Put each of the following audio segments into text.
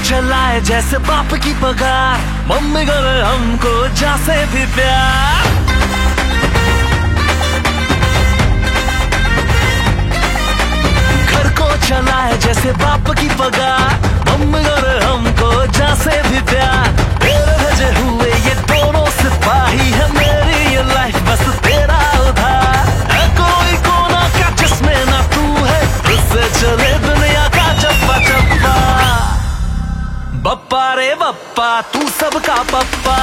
चलाए जैसे बाप की पगार, मम्मी करे हमको जैसे भी प्यार। घर को चलाए जैसे बाप की पगार, मम्मी करे हमको जैसे भी प्यार। तेरे भेजे हुए ये दोनों सिपाही है, मेरी ये लाइफ बस तेरा उधार है। कोई कोना का जिसमें ना तू है, इससे चले दुनिया का चप्पा चप्पा। बप्पा रे बप्पा तू सबका पप्पा,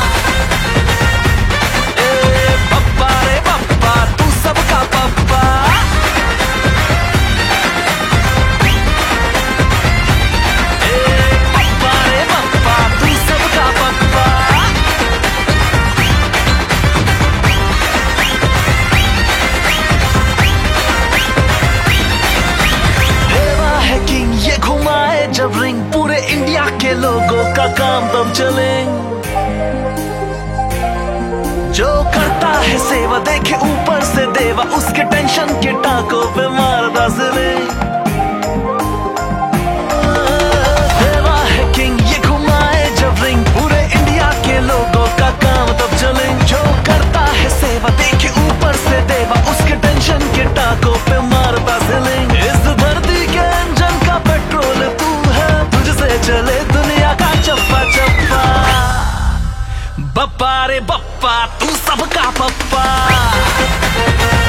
बप्पा रे बप्पा तू सबका पप्पा। बप्पा रे बप्पा तू सबका पप्पा। देवा है किंग ये घुमाए जब रिंग, पूरे इंडिया के लोगों का काम तब चले। जो करता है सेवा देखे ऊपर से देवा, उसके टेंशन के टाकों पे मारदा सिले। देवा है किंग ये घुमाए जब रिंग, पूरे इंडिया के लोगों का काम तब चले। जो करता है सेवा देखे ऊपर से देवा, उसके टेंशन के टाकों पे मारदा सिले। इस धरती के इंजन का पेट्रोल तू है, तुझसे चले दुनिया का चप्पा चप्पा। बप्पा रे बप्पा तू सबका पप्पा।